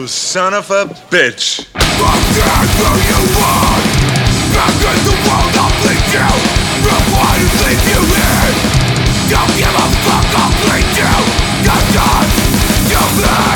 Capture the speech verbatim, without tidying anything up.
You son of a bitch. I'm dead who you want. Back in the world I'll bleed you. From why you leave you here. Don't give a fuck, I'll bleed you. You're done, you're dead.